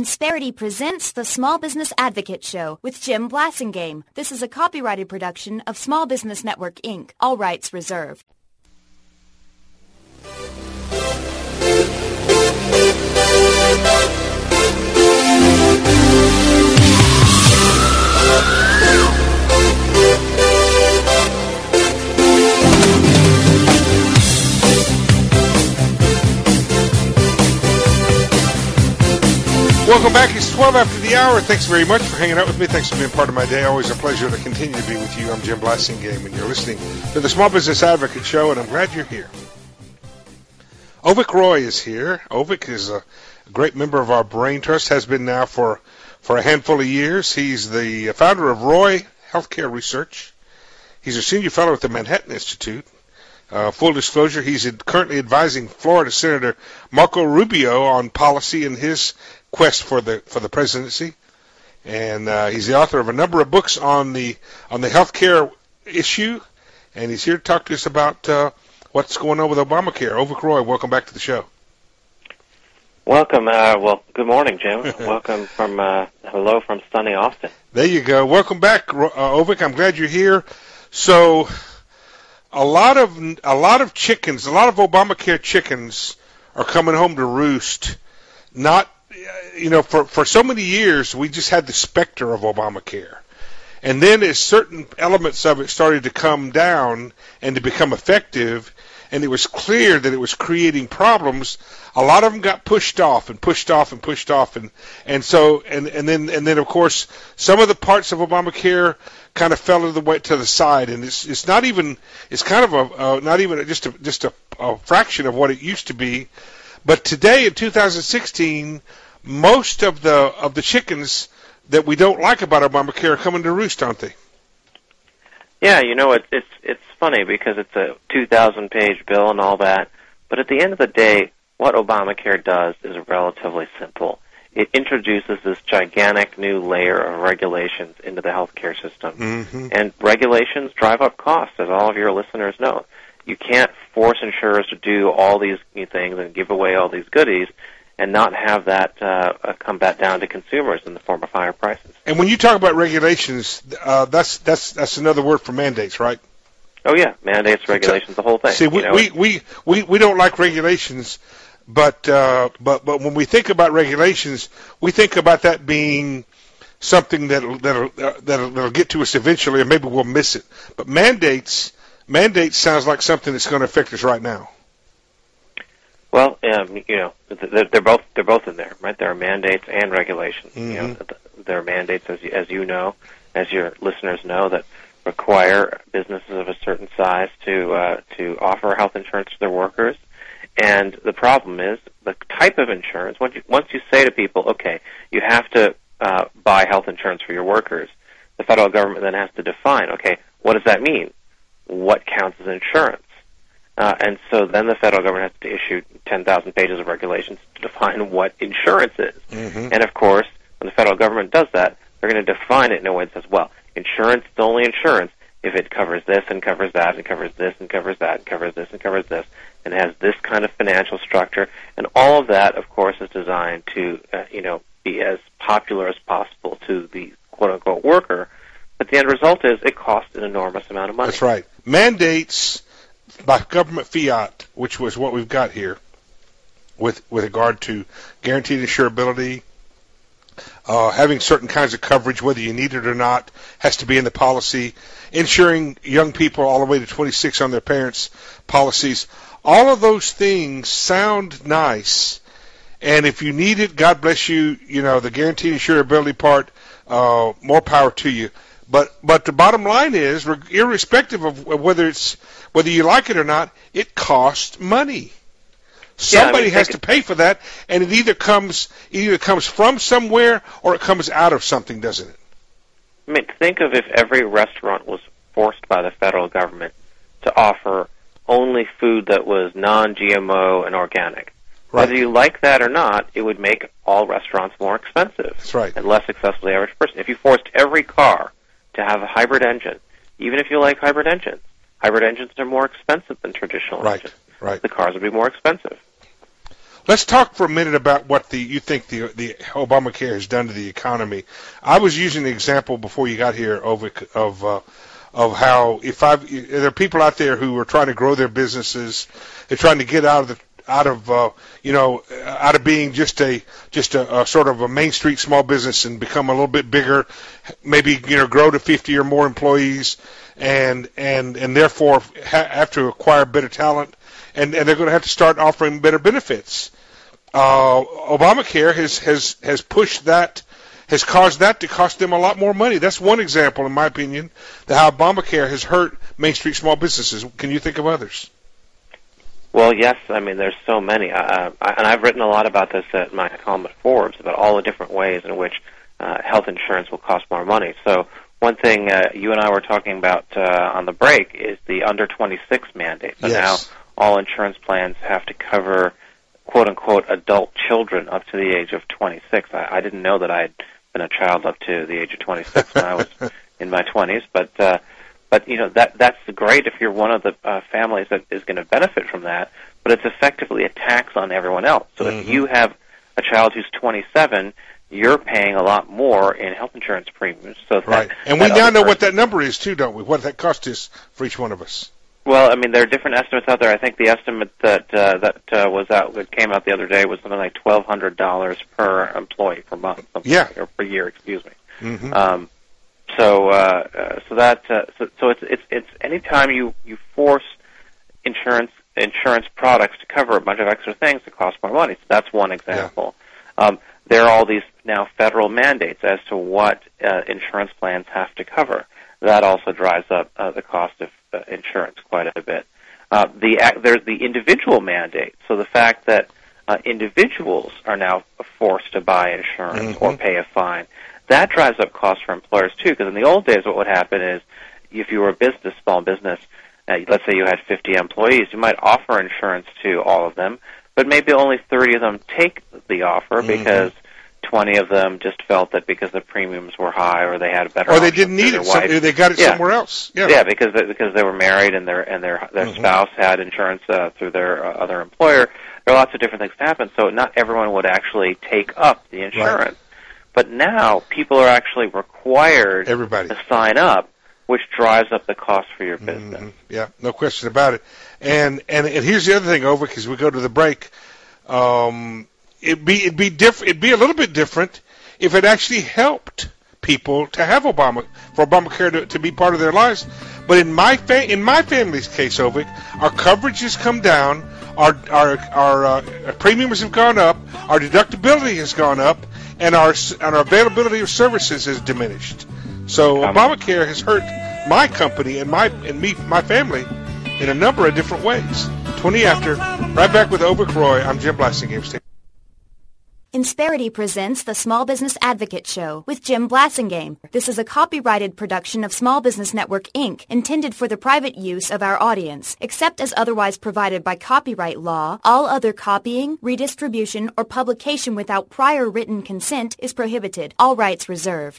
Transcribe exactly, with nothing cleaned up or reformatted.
Insperity presents the Small Business Advocate Show with Jim Blasingame. This is a copyrighted production of Small Business Network, Incorporated. All rights reserved. Welcome back. It's twelve after the hour. Thanks very much for hanging out with me. Thanks for being part of my day. Always a pleasure to continue to be with you. I'm Jim Blasingame, and you're listening to the Small Business Advocate Show, and I'm glad you're here. Ovik Roy is here. Ovik is a great member of our Brain Trust, has been now for, for a handful of years. He's the founder of Roy Healthcare Research. He's a senior fellow at the Manhattan Institute. Uh, full disclosure, he's currently advising Florida Senator Marco Rubio on policy in his quest for the for the presidency, and uh, he's the author of a number of books on the on the healthcare issue, and he's here to talk to us about uh, what's going on with Obamacare. Ovik Roy, welcome back to the show. Welcome. Uh, well, good morning, Jim. Welcome from uh, hello from sunny Austin. There you go. Welcome back, uh, Ovik. I'm glad you're here. So, a lot of a lot of chickens, a lot of Obamacare chickens are coming home to roost. Not You know, for, for so many years, we just had the specter of Obamacare. And then as certain elements of it started to come down and to become effective, and it was clear that it was creating problems, a lot of them got pushed off and pushed off and pushed off. And, and so, and, and then, and then of course, some of the parts of Obamacare kind of fell to the way, to the side. And it's, it's not even, it's kind of a, uh, not even just a, just a, a fraction of what it used to be. But today in two thousand sixteen, most of the of the chickens that we don't like about Obamacare are coming to roost, aren't they? Yeah, you know, it's it's it's funny because it's a two thousand page bill and all that, but at the end of the day, what Obamacare does is relatively simple. It introduces this gigantic new layer of regulations into the healthcare system, mm-hmm. and regulations drive up costs, as all of your listeners know. You can't force insurers to do all these new things and give away all these goodies and not have that uh, come back down to consumers in the form of higher prices. And when you talk about regulations, uh, that's that's that's another word for mandates, right? Oh yeah, mandates, regulations, the whole thing. See, we you know? we, we, we, we don't like regulations, but uh, but but when we think about regulations, we think about that being something that'll that'll uh, that'll, that'll get to us eventually, and maybe we'll miss it. But mandates mandates sounds like something that's going to affect us right now. Well, um, you know, they're, they're both they're both in there, right? There are mandates and regulations. Mm-hmm. You know, there are mandates, as you, as you know, as your listeners know, that require businesses of a certain size to uh, to offer health insurance to their workers. And the problem is the type of insurance. Once you, once you say to people, okay, you have to uh, buy health insurance for your workers, the federal government then has to define, okay, what does that mean? What counts as insurance? Uh, and so then the federal government has to issue ten thousand pages of regulations to define what insurance is. Mm-hmm. And, of course, when the federal government does that, they're going to define it in a way that says, well, insurance is only insurance if it covers this and covers that and covers this and covers that and covers this and covers this and has this kind of financial structure. And all of that, of course, is designed to, uh, you know, be as popular as possible to the quote-unquote worker. But the end result is it costs an enormous amount of money. That's right. Mandates by government fiat, which was what we've got here, with with regard to guaranteed insurability, uh, having certain kinds of coverage, whether you need it or not, has to be in the policy, insuring young people all the way to twenty-six on their parents' policies. All of those things sound nice, and if you need it, God bless you, you know, the guaranteed insurability part, uh, more power to you. But but the bottom line is, irrespective of whether it's whether you like it or not, it costs money. Somebody yeah, I mean, has to pay for that, and it either comes it either comes from somewhere or it comes out of something, doesn't it? I mean, think of if every restaurant was forced by the federal government to offer only food that was non-G M O and organic. Right. Whether you like that or not, it would make all restaurants more expensive. That's right. And less accessible to the average person. If you forced every car to have a hybrid engine, even if you like hybrid engines, hybrid engines are more expensive than traditional right. engines. Right. The cars would be more expensive. Let's talk for a minute about what the you think the the Obamacare has done to the economy. I was using the example before you got here, Ovik, of uh, of how if I there are people out there who are trying to grow their businesses, they're trying to get out of the out of uh, you know out of being just a just a, a sort of a Main Street small business and become a little bit bigger, maybe you know grow to fifty or more employees, and and and therefore ha- have to acquire better talent, and and they're going to have to start offering better benefits. Uh, Obamacare has has has pushed that. Has caused that to cost them a lot more money. That's one example, in my opinion, that how Obamacare has hurt Main Street small businesses. Can you think of others? Well, yes. I mean, there's so many. Uh, I, and I've written a lot about this at my column at Forbes, about all the different ways in which uh, health insurance will cost more money. So one thing uh, you and I were talking about uh, on the break is the under twenty-six mandate. So yes. Now all insurance plans have to cover, quote-unquote, adult children up to the age of twenty-six. I, I didn't know that I had been a child up to the age of twenty-six when I was in my twenties, but uh, but you know that that's great if you're one of the uh, families that is going to benefit from that. But it's effectively a tax on everyone else. So mm-hmm. if you have a child who's twenty-seven, you're paying a lot more in health insurance premiums. So that, right, and we now know what that number is too, don't we? What that cost is for each one of us. Well, I mean, there are different estimates out there. I think the estimate that uh, that uh, was out that came out the other day was something like twelve hundred dollars per employee per month, yeah, like, or per year, excuse me. Mm-hmm. Um, so, uh, uh, so that uh, so, so it's it's it's anytime you you force insurance insurance products to cover a bunch of extra things that cost more money. So that's one example. Yeah. Um, there are all these now federal mandates as to what uh, insurance plans have to cover. That also drives up uh, the cost of uh, insurance quite a bit. Uh, the there's the individual mandate. So the fact that uh, individuals are now forced to buy insurance mm-hmm. or pay a fine, that drives up costs for employers too. Because in the old days, what would happen is if you were a business, small business, uh, let's say you had fifty employees, you might offer insurance to all of them, but maybe only thirty of them take the offer mm-hmm. because twenty of them just felt that because the premiums were high, or they had a better, or they didn't need it, so they got it yeah. somewhere else. Yeah, yeah, because they, because they were married and their and their their mm-hmm. spouse had insurance uh, through their uh, other employer. There are lots of different things that happen, so not everyone would actually take up the insurance. Right. But now people are actually required Everybody. to sign up, which drives up the cost for your business. Mm-hmm. Yeah, no question about it. And and and here's the other thing, over because we go to the break. Um, It'd be it'd be different. It'd be a little bit different if it actually helped people to have Obama for Obamacare to, to be part of their lives. But in my fa- in my family's case, Ovik, our coverage has come down. Our our our uh, premiums have gone up. Our deductibility has gone up, and our and our availability of services has diminished. So Obamacare has hurt my company and my and me my family in a number of different ways. Twenty after, right back with Ovik Roy. I'm Jim Blasingame. Stay Insperity presents the Small Business Advocate Show with Jim Blasingame. This is a copyrighted production of Small Business Network, Incorporated, intended for the private use of our audience. Except as otherwise provided by copyright law, all other copying, redistribution, or publication without prior written consent is prohibited. All rights reserved.